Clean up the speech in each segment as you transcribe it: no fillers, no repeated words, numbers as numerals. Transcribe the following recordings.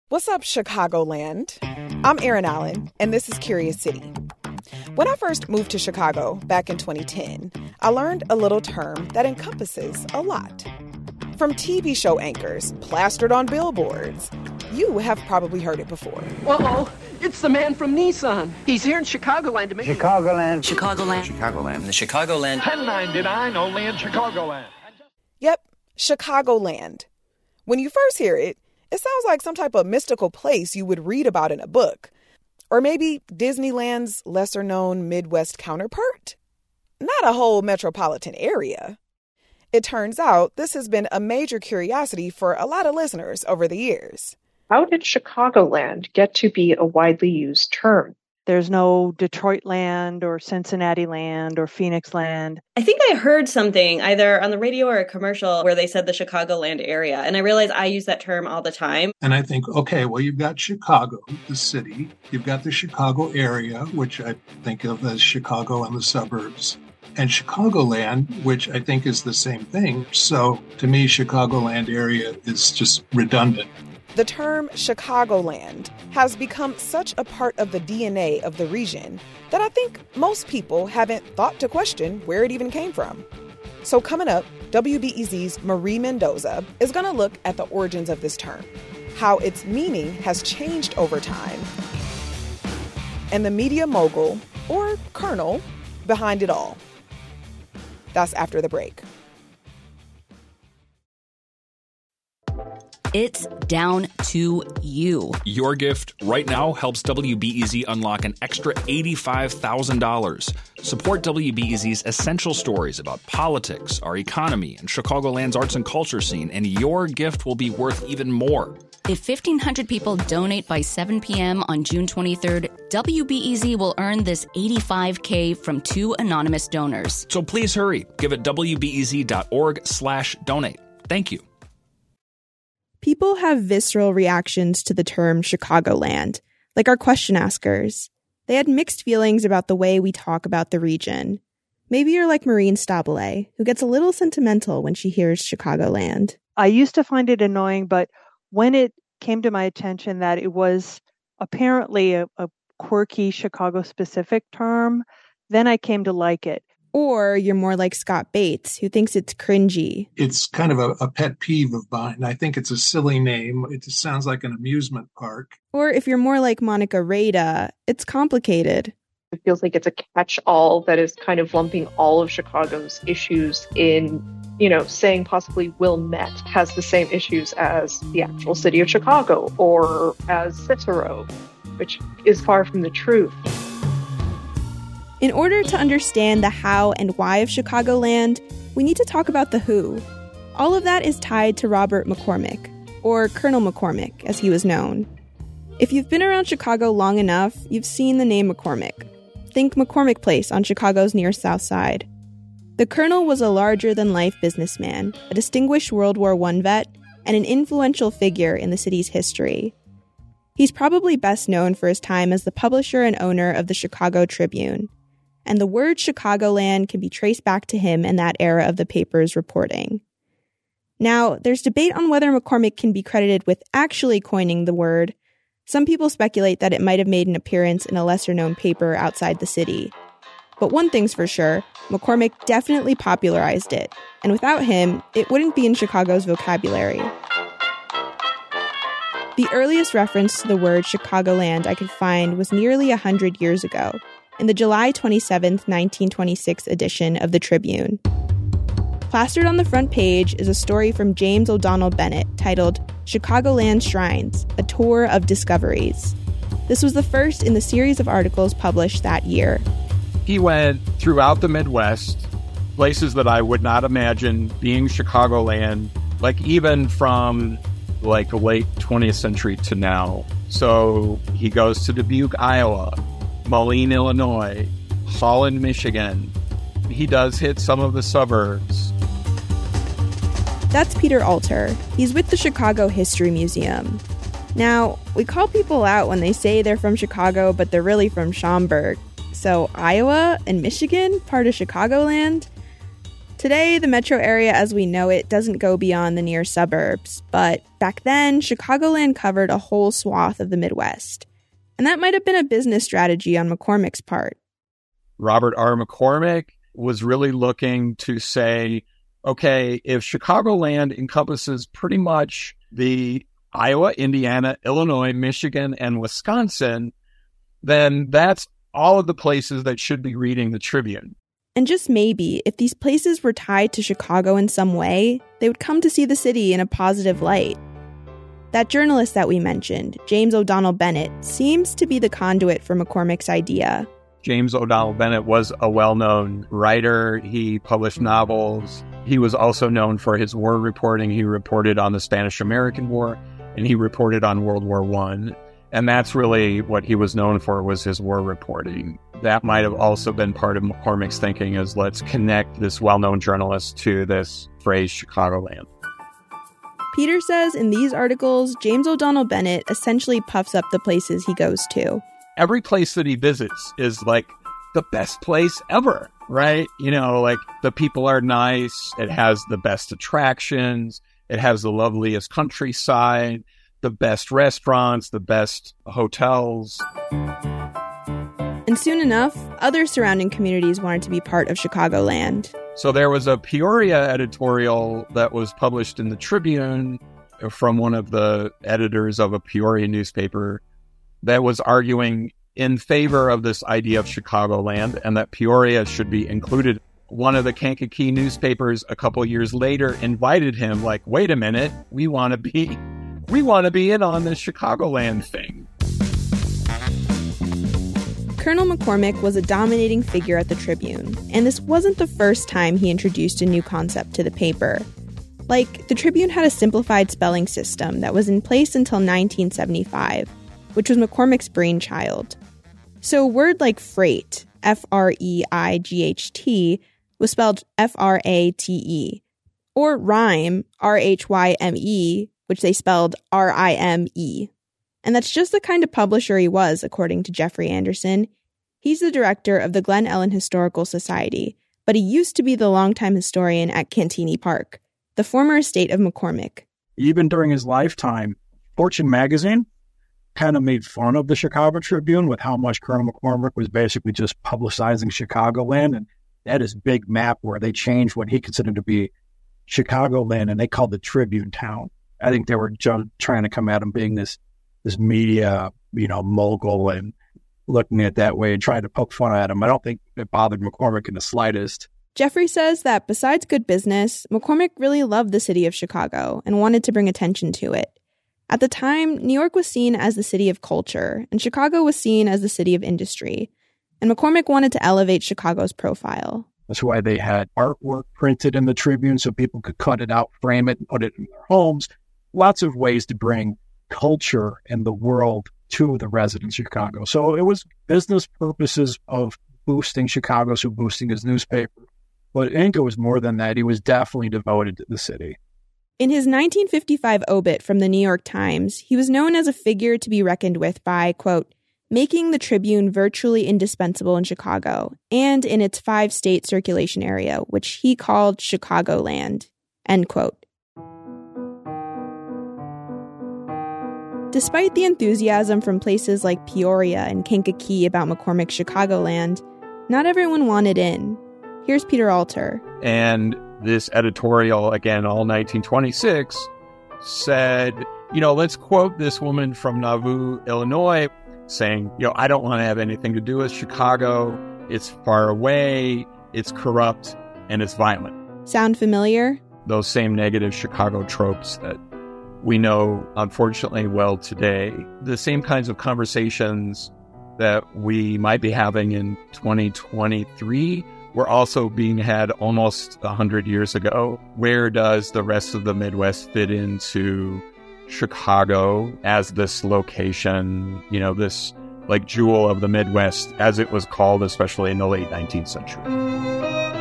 What's up, Chicagoland? I'm Erin Allen, and this is Curious City. When I first moved to Chicago back in 2010, I learned a little term that encompasses a lot. From TV show anchors plastered on billboards, you have probably heard it before. Uh-oh, it's the man from Nissan. He's here in Chicagoland to make... Chicagoland. Chicagoland. Chicagoland. The Chicagoland. $10.99 only in Chicagoland. Yep, Chicagoland. When you first hear it, it sounds like some type of mystical place you would read about in a book. Or maybe Disneyland's lesser-known Midwest counterpart? Not a whole metropolitan area. It turns out this has been a major curiosity for a lot of listeners over the years. How did Chicagoland get to be a widely used term? There's no Detroit land or Cincinnati land or Phoenix land. I think I heard something either on the radio or a commercial where they said the Chicagoland area. And I realized I use that term all the time. And I think, okay, well, you've got Chicago, the city. You've got the Chicago area, which I think of as Chicago and the suburbs. And Chicagoland, which I think is the same thing. So to me, Chicagoland area is just redundant. The term Chicagoland has become such a part of the DNA of the region that I think most people haven't thought to question where it even came from. So coming up, WBEZ's Marie Mendoza is going to look at the origins of this term, how its meaning has changed over time, and the media mogul, or colonel, behind it all. That's after the break. It's down to you. Your gift right now helps WBEZ unlock an extra $85,000. Support WBEZ's essential stories about politics, our economy, and Chicagoland's arts and culture scene, and your gift will be worth even more. If 1,500 people donate by 7 p.m. on June 23rd, WBEZ will earn this $85K from 2 anonymous donors. So please hurry. Give at WBEZ.org/donate. Thank you. People have visceral reactions to the term Chicagoland, like our question askers. They had mixed feelings about the way we talk about the region. Maybe you're like Maureen Stabile, who gets a little sentimental when she hears Chicagoland. I used to find it annoying, but when it came to my attention that it was apparently a quirky Chicago-specific term, then I came to like it. Or you're more like Scott Bates, who thinks it's cringy. It's kind of a pet peeve of mine. I think it's a silly name. It just sounds like an amusement park. Or if you're more like Monica Rada, it's complicated. It feels like it's a catch-all that is kind of lumping all of Chicago's issues in, saying possibly Wilmette has the same issues as the actual city of Chicago or as Cicero, which is far from the truth. In order to understand the how and why of Chicagoland, we need to talk about the who. All of that is tied to Robert McCormick, or Colonel McCormick, as he was known. If you've been around Chicago long enough, you've seen the name McCormick. Think McCormick Place on Chicago's near South Side. The Colonel was a larger-than-life businessman, a distinguished World War I vet, and an influential figure in the city's history. He's probably best known for his time as the publisher and owner of the Chicago Tribune. And the word Chicagoland can be traced back to him and that era of the paper's reporting. Now, there's debate on whether McCormick can be credited with actually coining the word. Some people speculate that it might have made an appearance in a lesser-known paper outside the city. But one thing's for sure, McCormick definitely popularized it, and without him, it wouldn't be in Chicago's vocabulary. The earliest reference to the word Chicagoland I could find was nearly 100 years ago, in the July 27, 1926 edition of the Tribune. Plastered on the front page is a story from James O'Donnell Bennett titled Chicagoland Shrines, A Tour of Discoveries. This was the first in the series of articles published that year. He went throughout the Midwest, places that I would not imagine being Chicagoland, like even from like the late 20th century to now. So he goes to Dubuque, Iowa, Moline, Illinois, Holland, Michigan. He does hit some of the suburbs. That's Peter Alter. He's with the Chicago History Museum. Now, we call people out when they say they're from Chicago, but they're really from Schaumburg. So Iowa and Michigan, part of Chicagoland? Today, the metro area as we know it doesn't go beyond the near suburbs, but back then, Chicagoland covered a whole swath of the Midwest. And that might have been a business strategy on McCormick's part. Robert R. McCormick was really looking to say, okay, if Chicagoland encompasses pretty much the Iowa, Indiana, Illinois, Michigan, and Wisconsin, then that's all of the places that should be reading the Tribune. And just maybe, if these places were tied to Chicago in some way, they would come to see the city in a positive light. That journalist that we mentioned, James O'Donnell Bennett, seems to be the conduit for McCormick's idea. James O'Donnell Bennett was a well-known writer. He published novels. He was also known for his war reporting. He reported on the Spanish-American War, and he reported on World War I. And that's really what he was known for, was his war reporting. That might have also been part of McCormick's thinking, is let's connect this well-known journalist to this phrase, Chicagoland. Peter says in these articles, James O'Donnell Bennett essentially puffs up the places he goes to. Every place that he visits is like the best place ever, right? You know, like the people are nice. It has the best attractions. It has the loveliest countryside, the best restaurants, the best hotels. And soon enough, other surrounding communities wanted to be part of Chicagoland. So there was a Peoria editorial that was published in the Tribune from one of the editors of a Peoria newspaper that was arguing in favor of this idea of Chicagoland and that Peoria should be included. One of the Kankakee newspapers a couple years later invited him, like, wait a minute, we want to be in on this Chicagoland thing. Colonel McCormick was a dominating figure at the Tribune, and this wasn't the first time he introduced a new concept to the paper. Like, the Tribune had a simplified spelling system that was in place until 1975, which was McCormick's brainchild. So a word like freight, F-R-E-I-G-H-T, was spelled F-R-A-T-E, or rhyme, R-H-Y-M-E, which they spelled R-I-M-E. And that's just the kind of publisher he was, according to Jeffrey Anderson. He's the director of the Glen Ellen Historical Society, but he used to be the longtime historian at Cantini Park, the former estate of McCormick. Even during his lifetime, Fortune magazine kind of made fun of the Chicago Tribune with how much Colonel McCormick was basically just publicizing Chicagoland. And that is big map where they changed what he considered to be Chicagoland, and they called the Tribune town. I think they were trying to come at him being this media, mogul and looking at it that way and trying to poke fun at him. I don't think it bothered McCormick in the slightest. Jeffrey says that besides good business, McCormick really loved the city of Chicago and wanted to bring attention to it. At the time, New York was seen as the city of culture, and Chicago was seen as the city of industry. And McCormick wanted to elevate Chicago's profile. That's why they had artwork printed in the Tribune so people could cut it out, frame it, and put it in their homes. Lots of ways to bring culture and the world to the residents of Chicago. So it was business purposes of boosting Chicago, so boosting his newspaper. But I think it was more than that. He was definitely devoted to the city. In his 1955 obit from the New York Times, he was known as a figure to be reckoned with by, quote, making the Tribune virtually indispensable in Chicago and in its 5-state circulation area, which he called Chicagoland, end quote. Despite the enthusiasm from places like Peoria and Kankakee about McCormick's Chicagoland, not everyone wanted in. Here's Peter Alter. And this editorial, again, all 1926, said, let's quote this woman from Nauvoo, Illinois, saying, I don't want to have anything to do with Chicago. It's far away, it's corrupt, and it's violent. Sound familiar? Those same negative Chicago tropes that we know, unfortunately, well today. The same kinds of conversations that we might be having in 2023 were also being had almost 100 years ago. Where does the rest of the Midwest fit into Chicago as this location, this like jewel of the Midwest, as it was called, especially in the late 19th century?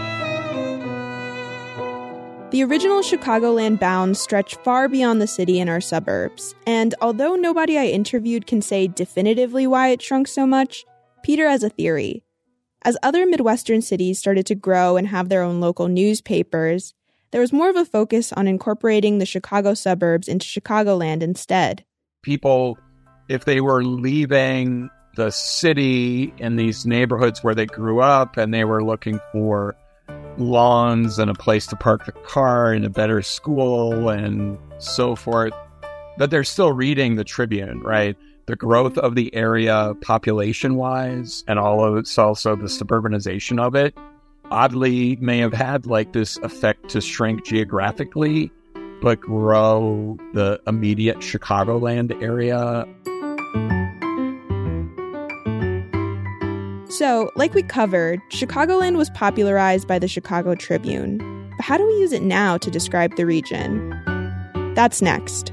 The original Chicagoland bounds stretch far beyond the city and our suburbs, and although nobody I interviewed can say definitively why it shrunk so much, Peter has a theory. As other Midwestern cities started to grow and have their own local newspapers, there was more of a focus on incorporating the Chicago suburbs into Chicagoland instead. People, if they were leaving the city in these neighborhoods where they grew up and they were looking for lawns and a place to park the car and a better school and so forth, but they're still reading the Tribune, right? The growth of the area population-wise and also the suburbanization of it oddly may have had like this effect to shrink geographically, but grow the immediate Chicagoland area. So, like we covered, Chicagoland was popularized by the Chicago Tribune. But how do we use it now to describe the region? That's next.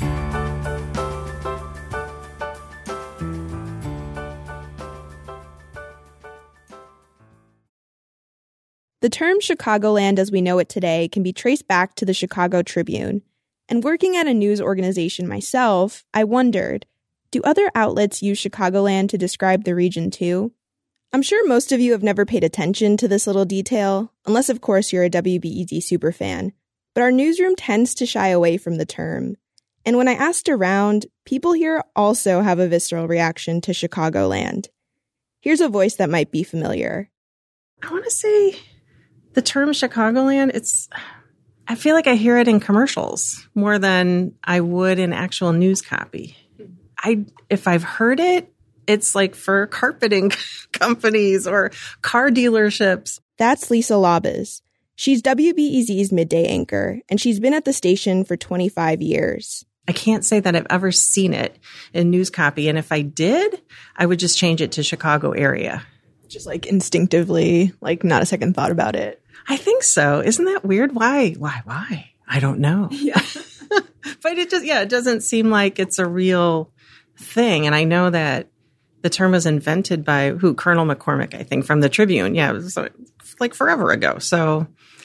The term Chicagoland as we know it today can be traced back to the Chicago Tribune. And working at a news organization myself, I wondered, do other outlets use Chicagoland to describe the region too? I'm sure most of you have never paid attention to this little detail, unless of course you're a WBEZ superfan. But our newsroom tends to shy away from the term. And when I asked around, people here also have a visceral reaction to Chicagoland. Here's a voice that might be familiar. I want to say the term Chicagoland, I feel like I hear it in commercials more than I would in actual news copy. If I've heard it, it's like for carpeting companies or car dealerships. That's Lisa Labas. She's WBEZ's midday anchor, and she's been at the station for 25 years. I can't say that I've ever seen it in news copy, and if I did, I would just change it to Chicago area. Just like instinctively, like not a second thought about it. I think so. Isn't that weird? Why? I don't know. Yeah. But it doesn't seem like it's a real thing. And I know that the term was invented by Colonel McCormick, I think, from the Tribune. Yeah, it was like forever ago. So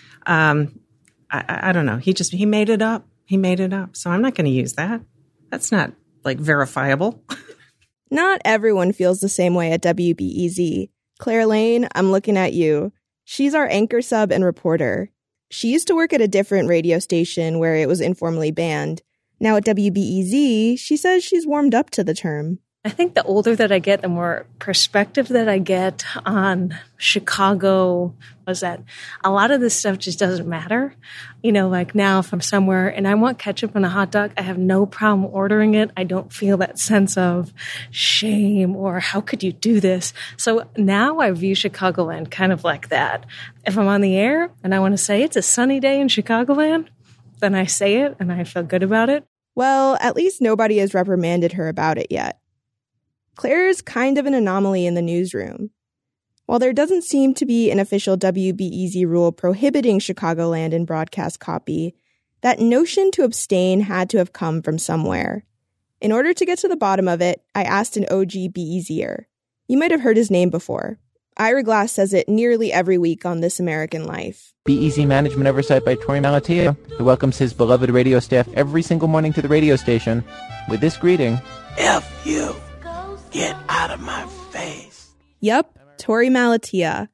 I don't know. He made it up. So I'm not going to use that. That's not like verifiable. Not everyone feels the same way at WBEZ. Claire Lane, I'm looking at you. She's our anchor sub and reporter. She used to work at a different radio station where it was informally banned. Now at WBEZ, she says she's warmed up to the term. I think the older that I get, the more perspective that I get on Chicago was that a lot of this stuff just doesn't matter. You know, like now if I'm somewhere and I want ketchup on a hot dog, I have no problem ordering it. I don't feel that sense of shame or how could you do this? So now I view Chicagoland kind of like that. If I'm on the air and I want to say it's a sunny day in Chicagoland, then I say it and I feel good about it. Well, at least nobody has reprimanded her about it yet. Claire is kind of an anomaly in the newsroom. While there doesn't seem to be an official WBEZ rule prohibiting Chicagoland in broadcast copy, that notion to abstain had to have come from somewhere. In order to get to the bottom of it, I asked an OG BEZer. You might have heard his name before. Ira Glass says it nearly every week on This American Life. BEZ Management Oversight by Tori Malatia, who welcomes his beloved radio staff every single morning to the radio station with this greeting. F you. Get out of my face. Yup, Tori Malatia.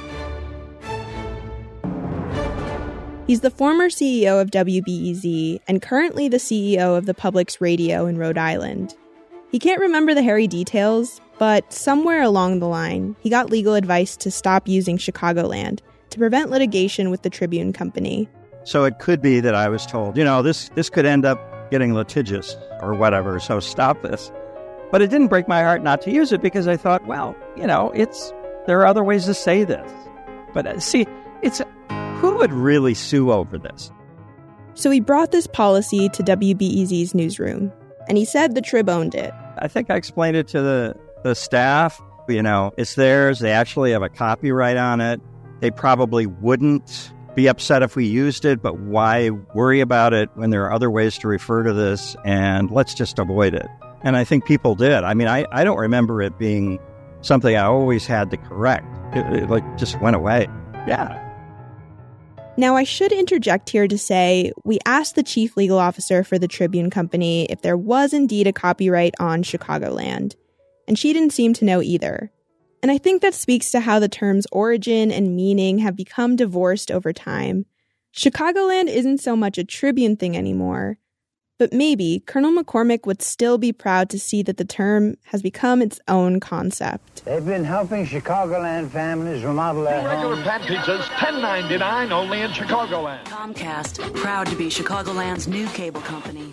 He's the former CEO of WBEZ and currently the CEO of the Public's Radio in Rhode Island. He can't remember the hairy details, but somewhere along the line, he got legal advice to stop using Chicagoland to prevent litigation with the Tribune Company. So it could be that I was told, this could end up getting litigious or whatever, so stop this. But it didn't break my heart not to use it because I thought, there are other ways to say this. But who would really sue over this? So he brought this policy to WBEZ's newsroom, and he said the Trib owned it. I think I explained it to the staff. It's theirs. They actually have a copyright on it. They probably wouldn't be upset if we used it, but why worry about it when there are other ways to refer to this, and let's just avoid it. And I think people did. I mean, I don't remember it being something I always had to correct. It just went away. Yeah. Now, I should interject here to say we asked the chief legal officer for the Tribune Company if there was indeed a copyright on Chicagoland, and she didn't seem to know either. And I think that speaks to how the term's origin and meaning have become divorced over time. Chicagoland isn't so much a Tribune thing anymore, but maybe Colonel McCormick would still be proud to see that the term has become its own concept. They've been helping Chicagoland families remodel their Regular homes. pan pizzas, $10.99 only in Chicagoland. Comcast, proud to be Chicagoland's new cable company.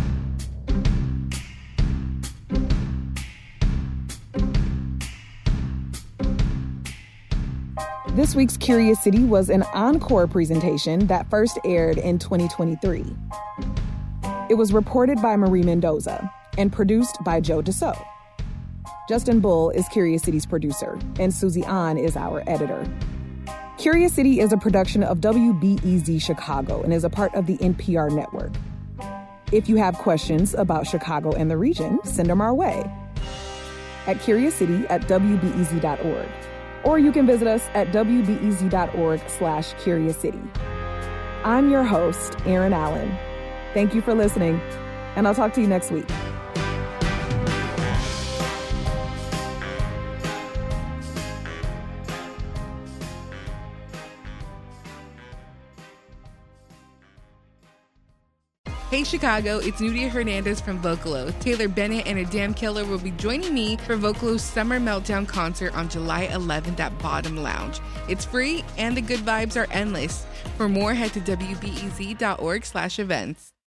This week's Curious City was an encore presentation that first aired in 2023. It was reported by Marie Mendoza and produced by Joe Deso. Justin Bull is Curious City's producer, and Susie An is our editor. Curious City is a production of WBEZ Chicago and is a part of the NPR network. If you have questions about Chicago and the region, send them our way at curiouscity@wbez.org. Or you can visit us at wbez.org/curiouscity. I'm your host, Erin Allen. Thank you for listening, and I'll talk to you next week. Hey Chicago, it's Nudia Hernandez from Vocalo. Taylor Bennett and Adam Keller will be joining me for Vocalo's Summer Meltdown concert on July 11th at Bottom Lounge. It's free and the good vibes are endless. For more, head to wbez.org/events.